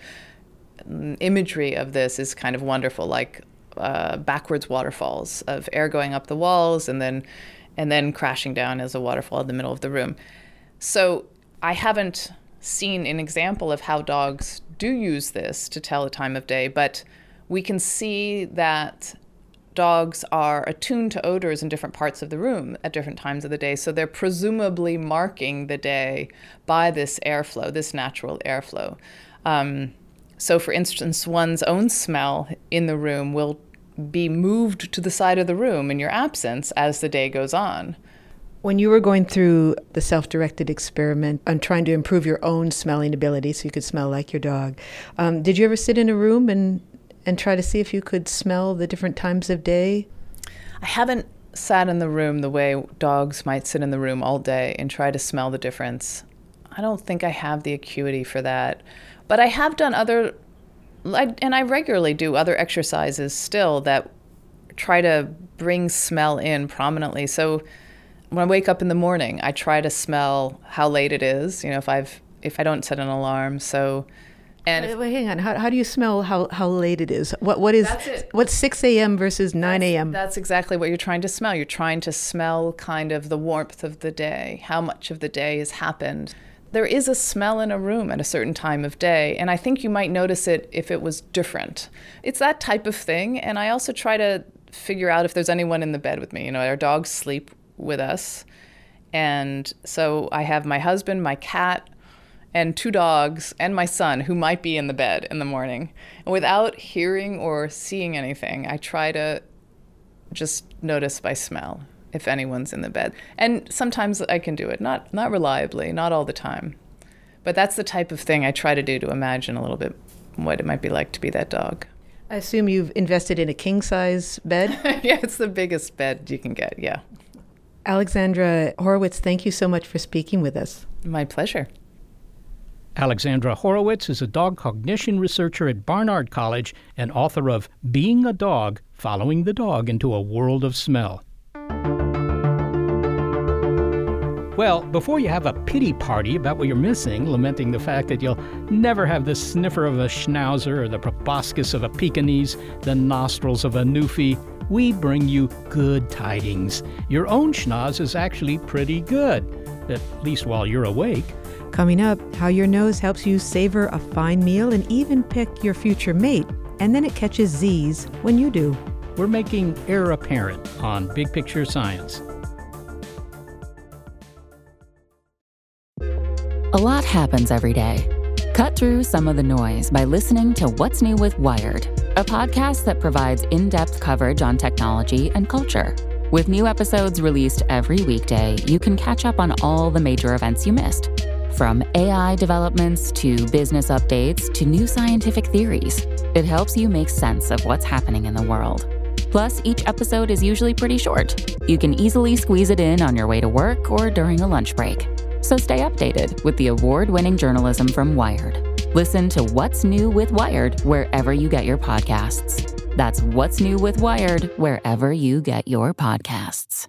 Speaker 13: Imagery of this is kind of wonderful, like uh, backwards waterfalls of air going up the walls and then and then crashing down as a waterfall in the middle of the room. So I haven't seen an example of how dogs do use this to tell the time of day, but we can see that dogs are attuned to odors in different parts of the room at different times of the day. So they're presumably marking the day by this airflow, this natural airflow. Um, So, for instance, one's own smell in the room will be moved to the side of the room in your absence as the day goes on.
Speaker 7: When you were going through the self-directed experiment on trying to improve your own smelling ability so you could smell like your dog, um, did you ever sit in a room and, and try to see if you could smell the different times of day?
Speaker 13: I haven't sat in the room the way dogs might sit in the room all day and try to smell the difference. I don't think I have the acuity for that. But I have done other, and I regularly do other exercises still that try to bring smell in prominently. So when I wake up in the morning, I try to smell how late it is, you know, if I've if I don't set an alarm. So, and
Speaker 7: wait, wait, hang on. How how do you smell how, how late it is? What what is
Speaker 13: That's it.
Speaker 7: What's six a.m. versus nine a.m.?
Speaker 13: That's, that's exactly what you're trying to smell. You're trying to smell kind of the warmth of the day, how much of the day has happened. There is a smell in a room at a certain time of day, and I think you might notice it if it was different. It's that type of thing, and I also try to figure out if there's anyone in the bed with me. You know, our dogs sleep with us, and so I have my husband, my cat, and two dogs, and my son, who might be in the bed in the morning. And without hearing or seeing anything, I try to just notice by smell if anyone's in the bed. And sometimes I can do it, not not reliably, not all the time. But that's the type of thing I try to do to imagine a little bit what it might be like to be that dog.
Speaker 7: I assume you've invested in a king-size bed?
Speaker 13: Yeah, it's the biggest bed you can get, yeah.
Speaker 7: Alexandra Horowitz, thank you so much for speaking with us.
Speaker 13: My pleasure.
Speaker 4: Alexandra Horowitz is a dog cognition researcher at Barnard College and author of Being a Dog, Following the Dog into a World of Smell. Well, before you have a pity party about what you're missing, lamenting the fact that you'll never have the sniffer of a Schnauzer or the proboscis of a Pekingese, the nostrils of a Newfie, we bring you good tidings. Your own schnoz is actually pretty good, at least while you're awake.
Speaker 7: Coming up, how your nose helps you savor a fine meal and even pick your future mate, and then it catches Z's when you do.
Speaker 4: We're making air apparent on Big Picture Science.
Speaker 3: A lot happens every day. Cut through some of the noise by listening to What's New with Wired, a podcast that provides in-depth coverage on technology and culture. With new episodes released every weekday, you can catch up on all the major events you missed. From A I developments to business updates to new scientific theories, it helps you make sense of what's happening in the world. Plus, each episode is usually pretty short. You can easily squeeze it in on your way to work or during a lunch break. So stay updated with the award-winning journalism from Wired. Listen to What's New with Wired wherever you get your podcasts. That's What's New with Wired wherever you get your podcasts.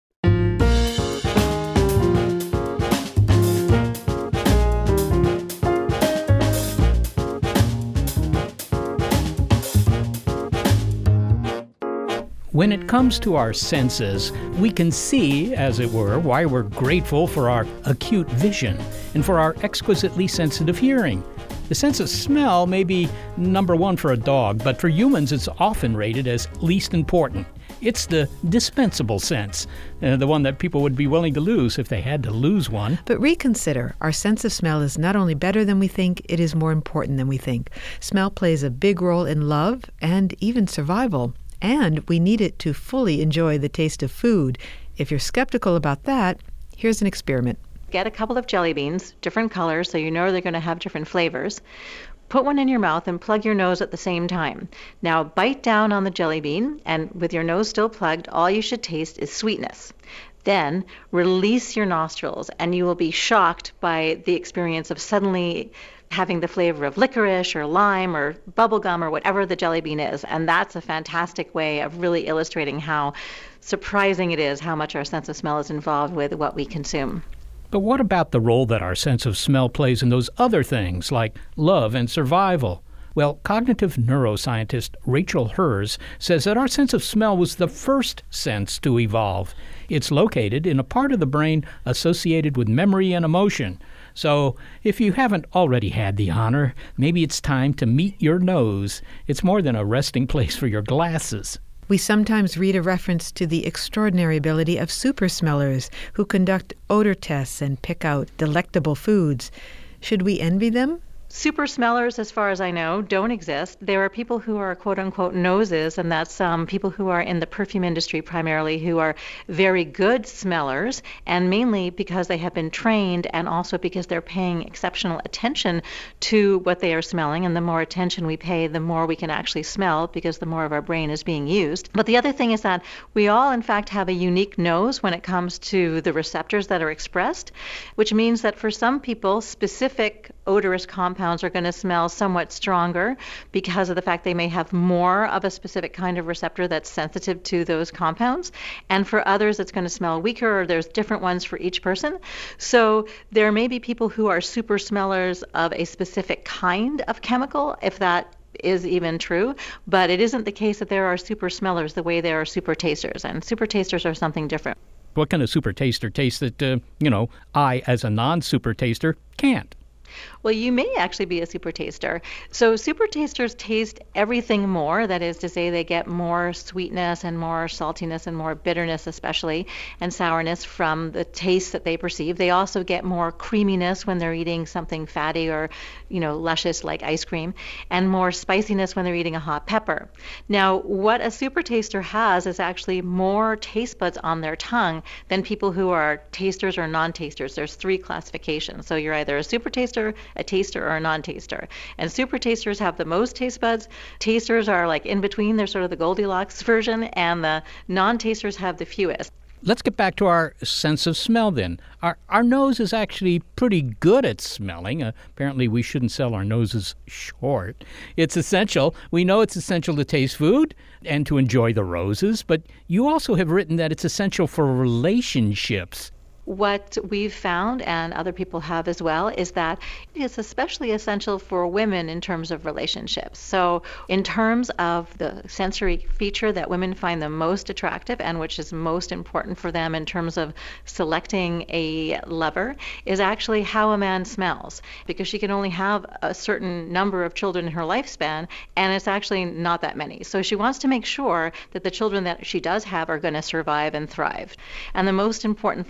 Speaker 4: When it comes to our senses, we can see, as it were, why we're grateful for our acute vision and for our exquisitely sensitive hearing. The sense of smell may be number one for a dog, but for humans it's often rated as least important. It's the dispensable sense, uh, the one that people would be willing to lose if they had to lose one.
Speaker 7: But reconsider, our sense of smell is not only better than we think, it is more important than we think. Smell plays a big role in love and even survival. And we need it to fully enjoy the taste of food. If you're skeptical about that, here's an experiment.
Speaker 14: Get a couple of jelly beans, different colors, so you know they're going to have different flavors. Put one in your mouth and plug your nose at the same time. Now bite down on the jelly bean, and with your nose still plugged, all you should taste is sweetness. Then release your nostrils, and you will be shocked by the experience of suddenly having the flavor of licorice or lime or bubblegum or whatever the jelly bean is. And that's a fantastic way of really illustrating how surprising it is how much our sense of smell is involved with what we consume.
Speaker 4: But what about the role that our sense of smell plays in those other things like love and survival? Well, cognitive neuroscientist Rachel Herz says that our sense of smell was the first sense to evolve. It's located in a part of the brain associated with memory and emotion. So if you haven't already had the honor, maybe it's time to meet your nose. It's more than a resting place for your glasses.
Speaker 7: We sometimes read a reference to the extraordinary ability of super smellers who conduct odor tests and pick out delectable foods. Should we envy them?
Speaker 14: Super smellers, as far as I know, don't exist. There are people who are quote-unquote noses, and that's um, people who are in the perfume industry primarily, who are very good smellers, and mainly because they have been trained and also because they're paying exceptional attention to what they are smelling. And the more attention we pay, the more we can actually smell, because the more of our brain is being used. But the other thing is that we all, in fact, have a unique nose when it comes to the receptors that are expressed, which means that for some people, specific odorous compounds are going to smell somewhat stronger because of the fact they may have more of a specific kind of receptor that's sensitive to those compounds. And for others, it's going to smell weaker, or there's different ones for each person. So there may be people who are super smellers of a specific kind of chemical, if that is even true, but it isn't the case that there are super smellers the way there are super tasters, and super tasters are something different.
Speaker 4: What can a super taster taste that, uh, you know, I, as a non-super taster, can't?
Speaker 14: Well, you may actually be a super taster. So super tasters taste everything more. That is to say, they get more sweetness and more saltiness and more bitterness especially, and sourness from the taste that they perceive. They also get more creaminess when they're eating something fatty or, you know, luscious like ice cream, and more spiciness when they're eating a hot pepper. Now, what a super taster has is actually more taste buds on their tongue than people who are tasters or non-tasters. There's three classifications. So you're either a super taster, a taster, or a non-taster. And super tasters have the most taste buds. Tasters are like in between. They're sort of the Goldilocks version, and the non-tasters have the fewest.
Speaker 4: Let's get back to our sense of smell then. Our, our nose is actually pretty good at smelling. Uh, apparently we shouldn't sell our noses short. It's essential. We know it's essential to taste food and to enjoy the roses, but you also have written that it's essential for relationships.
Speaker 14: What we've found, and other people have as well, is that it's especially essential for women in terms of relationships. So in terms of the sensory feature that women find the most attractive and which is most important for them in terms of selecting a lover is actually how a man smells, because she can only have a certain number of children in her lifespan, and it's actually not that many. So she wants to make sure that the children that she does have are going to survive and thrive. And the most important thing for that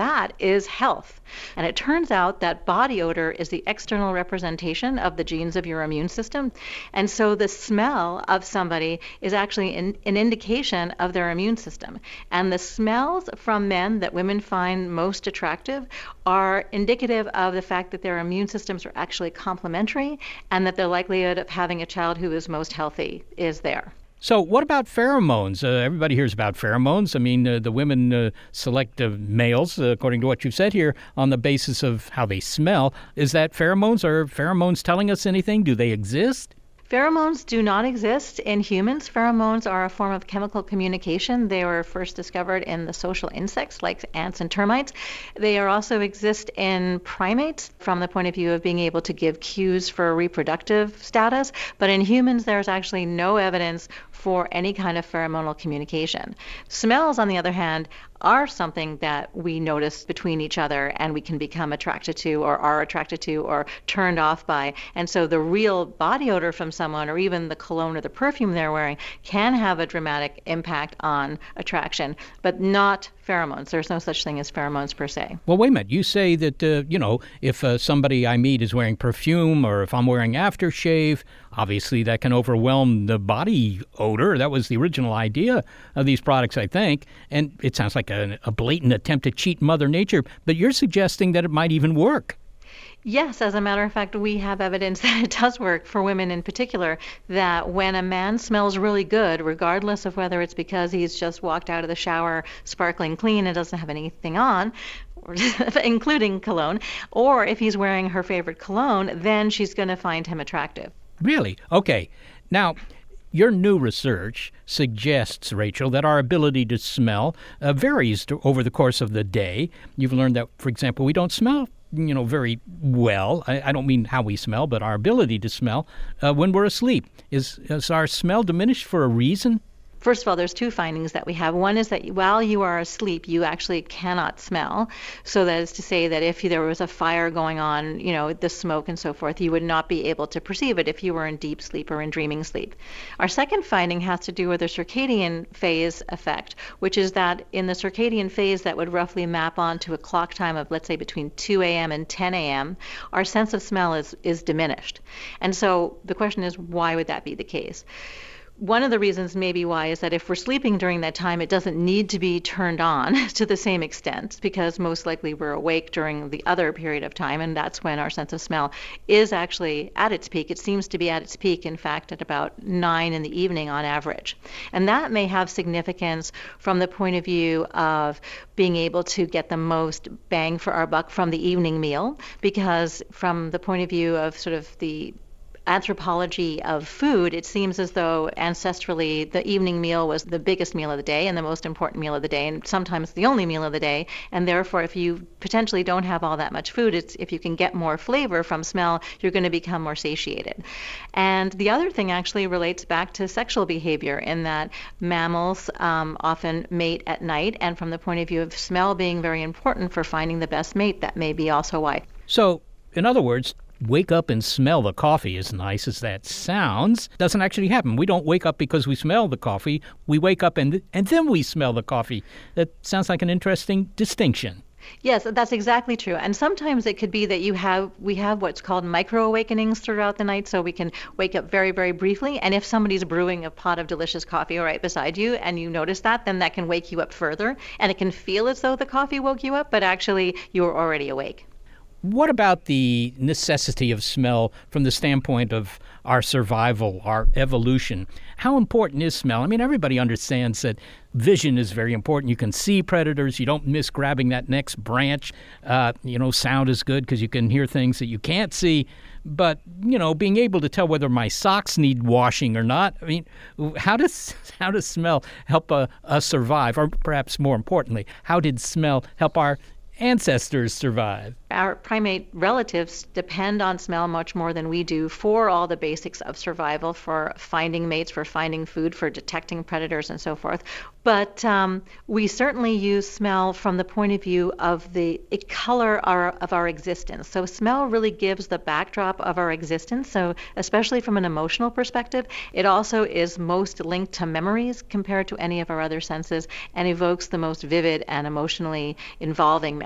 Speaker 14: that is health. And it turns out that body odor is the external representation of the genes of your immune system. And so the smell of somebody is actually an, an indication of their immune system. And the smells from men that women find most attractive are indicative of the fact that their immune systems are actually complementary and that the likelihood of having a child who is most healthy is there.
Speaker 4: So what about pheromones? Uh, everybody hears about pheromones. I mean, uh, the women uh, select uh, males, uh, according to what you've said here, on the basis of how they smell. Is that pheromones? Are pheromones telling us anything? Do they exist?
Speaker 14: Pheromones do not exist in humans. Pheromones are a form of chemical communication. They were first discovered in the social insects like ants and termites. They are also exist in primates from the point of view of being able to give cues for reproductive status. But in humans, there's actually no evidence for any kind of pheromonal communication. Smells, on the other hand, are something that we notice between each other and we can become attracted to or are attracted to or turned off by. And so the real body odor from someone or even the cologne or the perfume they're wearing can have a dramatic impact on attraction, but not pheromones. There's no such thing as pheromones per se.
Speaker 4: Well, wait a minute. You say that, uh, you know, if uh, somebody I meet is wearing perfume or if I'm wearing aftershave, obviously that can overwhelm the body odor. That was the original idea of these products, I think. And it sounds like a, a blatant attempt to cheat Mother Nature, but you're suggesting that it might even work.
Speaker 14: Yes, as a matter of fact, we have evidence that it does work for women in particular, that when a man smells really good, regardless of whether it's because he's just walked out of the shower sparkling clean and doesn't have anything on, or including cologne, or if he's wearing her favorite cologne, then she's going to find him attractive.
Speaker 4: Really? Okay. Now, your new research suggests, Rachel, that our ability to smell uh, varies to, over the course of the day. You've learned that, for example, we don't smell you know, very well. I, I don't mean how we smell, but our ability to smell uh, when we're asleep. Is, is our smell diminished for a reason?
Speaker 14: First of all, there's two findings that we have. One is that while you are asleep, you actually cannot smell. So that is to say that if there was a fire going on, you know, the smoke and so forth, you would not be able to perceive it if you were in deep sleep or in dreaming sleep. Our second finding has to do with the circadian phase effect, which is that in the circadian phase that would roughly map onto a clock time of, let's say, between two a.m. and ten a.m., our sense of smell is, is diminished. And so the question is, why would that be the case? One of the reasons maybe why is that if we're sleeping during that time, it doesn't need to be turned on to the same extent because most likely we're awake during the other period of time, and that's when our sense of smell is actually at its peak. It seems to be at its peak, in fact, at about nine in the evening on average. And that may have significance from the point of view of being able to get the most bang for our buck from the evening meal, because from the point of view of sort of the anthropology of food, it seems as though ancestrally the evening meal was the biggest meal of the day and the most important meal of the day, and sometimes the only meal of the day. And therefore, if you potentially don't have all that much food, it's, if you can get more flavor from smell, you're going to become more satiated. And the other thing actually relates back to sexual behavior in that mammals um, often mate at night, and from the point of view of smell being very important for finding the best mate, that may be also why.
Speaker 4: So, in other words, wake up and smell the coffee, as nice as that sounds, doesn't actually happen. We don't wake up because we smell the coffee. We wake up and and then we smell the coffee. That sounds like an interesting distinction.
Speaker 14: Yes, that's exactly true. And sometimes it could be that you have we have what's called micro awakenings throughout the night, so we can wake up very, very briefly. And if somebody's brewing a pot of delicious coffee right beside you and you notice that, then that can wake you up further. And it can feel as though the coffee woke you up, but actually you were already awake.
Speaker 4: What about the necessity of smell from the standpoint of our survival, our evolution? How important is smell? I mean, everybody understands that vision is very important. You can see predators. You don't miss grabbing that next branch. Uh, you know, sound is good because you can hear things that you can't see. But, you know, being able to tell whether my socks need washing or not, I mean, how does how does smell help uh, us survive? Or perhaps more importantly, how did smell help our ancestors survive?
Speaker 14: Our primate relatives depend on smell much more than we do for all the basics of survival, for finding mates, for finding food, for detecting predators, and so forth. But um, we certainly use smell from the point of view of the color our, of our existence. So smell really gives the backdrop of our existence. So especially from an emotional perspective, it also is most linked to memories compared to any of our other senses and evokes the most vivid and emotionally involving memories.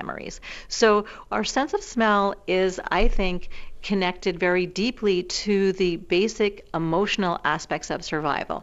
Speaker 14: memories. So our sense of smell is, I think, connected very deeply to the basic emotional aspects of survival.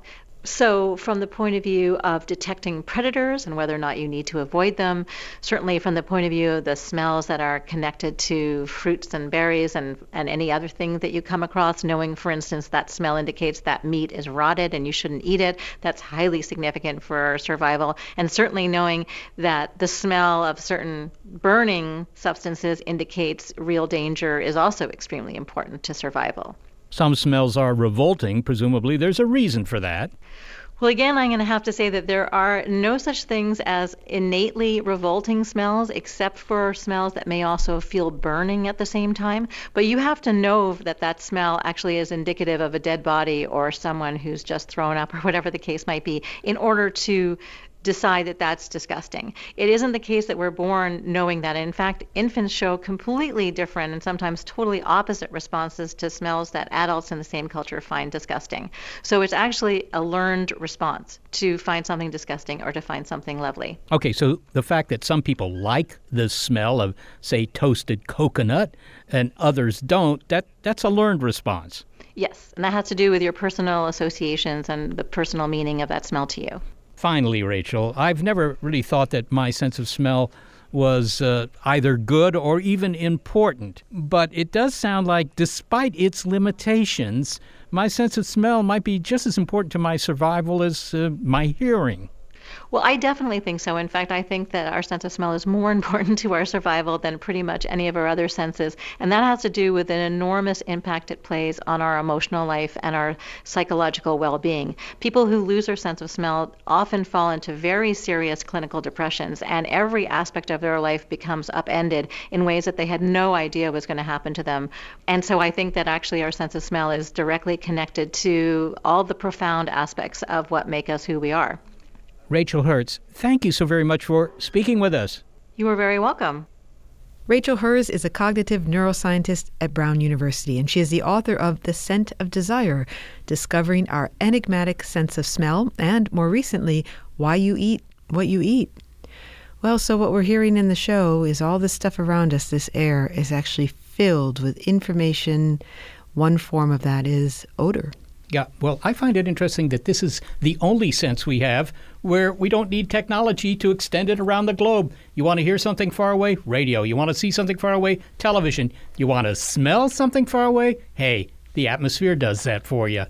Speaker 14: So from the point of view of detecting predators and whether or not you need to avoid them, certainly from the point of view of the smells that are connected to fruits and berries and, and any other thing that you come across, knowing, for instance, that smell indicates that meat is rotted and you shouldn't eat it, that's highly significant for survival. And certainly knowing that the smell of certain burning substances indicates real danger is also extremely important to survival.
Speaker 4: Some smells are revolting. Presumably there's a reason for that.
Speaker 14: Well, again, I'm going to have to say that there are no such things as innately revolting smells, except for smells that may also feel burning at the same time. But you have to know that that smell actually is indicative of a dead body or someone who's just thrown up or whatever the case might be in order to decide that that's disgusting. It isn't the case that we're born knowing that. In fact, infants show completely different and sometimes totally opposite responses to smells that adults in the same culture find disgusting. So it's actually a learned response to find something disgusting or to find something lovely.
Speaker 4: Okay, so the fact that some people like the smell of, say, toasted coconut and others don't, that that's a learned response.
Speaker 14: Yes, and that has to do with your personal associations and the personal meaning of that smell to you.
Speaker 4: Finally, Rachel, I've never really thought that my sense of smell was uh, either good or even important. But it does sound like, despite its limitations, my sense of smell might be just as important to my survival as uh, my hearing.
Speaker 14: Well, I definitely think so. In fact, I think that our sense of smell is more important to our survival than pretty much any of our other senses. And that has to do with an enormous impact it plays on our emotional life and our psychological well-being. People who lose their sense of smell often fall into very serious clinical depressions, and every aspect of their life becomes upended in ways that they had no idea was going to happen to them. And so I think that actually our sense of smell is directly connected to all the profound aspects of what make us who we are.
Speaker 4: Rachel Herz, thank you so very much for speaking with us.
Speaker 14: You are very welcome.
Speaker 7: Rachel Herz is a cognitive neuroscientist at Brown University, and she is the author of The Scent of Desire, Discovering Our Enigmatic Sense of Smell, and more recently, Why You Eat What You Eat. Well, so what we're hearing in the show is all this stuff around us, this air, is actually filled with information. One form of that is odor.
Speaker 4: Yeah, well, I find it interesting that this is the only sense we have where we don't need technology to extend it around the globe. You want to hear something far away? Radio. You want to see something far away? Television. You want to smell something far away? Hey, the atmosphere does that for you.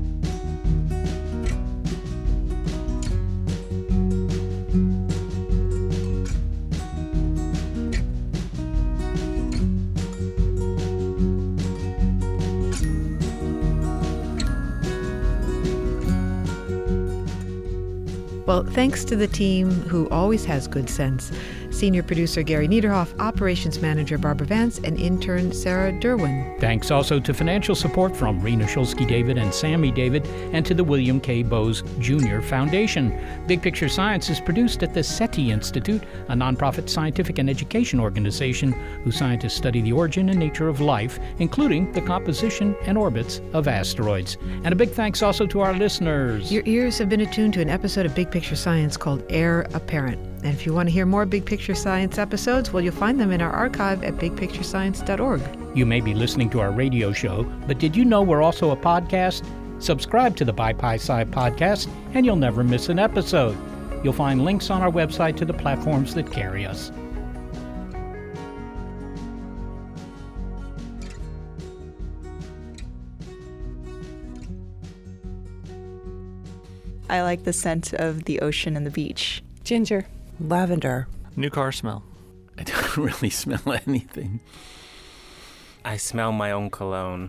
Speaker 7: Well, thanks to the team who always has good sense. Senior producer Gary Niederhoff, operations manager Barbara Vance, and intern Sarah Derwin.
Speaker 4: Thanks also to financial support from Rena Shulsky-David and Sammy David, and to the William K. Bowes Junior Foundation. Big Picture Science is produced at the SETI Institute, a nonprofit scientific and education organization whose scientists study the origin and nature of life, including the composition and orbits of asteroids. And a big thanks also to our listeners.
Speaker 7: Your ears have been attuned to an episode of Big Picture Science called Heir Apparent. And if you want to hear more Big Picture Science episodes, well, you'll find them in our archive at big picture science dot org.
Speaker 4: You may be listening to our radio show, but did you know we're also a podcast? Subscribe to the BiPi-Sci podcast, and you'll never miss an episode. You'll find links on our website to the platforms that carry us.
Speaker 15: I like the scent of the ocean and the beach.
Speaker 6: Ginger.
Speaker 16: Lavender.
Speaker 17: New car smell.
Speaker 18: I don't really smell anything.
Speaker 19: I smell my own cologne.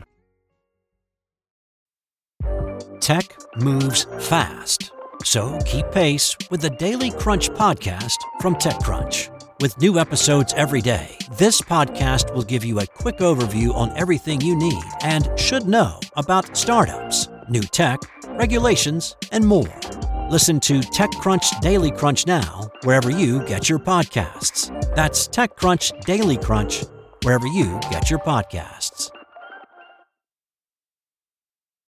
Speaker 20: Tech moves fast, so keep pace with the Daily Crunch podcast from TechCrunch. With new episodes every day, this podcast will give you a quick overview on everything you need and should know about startups, new tech, regulations, and more. Listen to TechCrunch Daily Crunch now, wherever you get your podcasts. That's TechCrunch Daily Crunch, wherever you get your podcasts.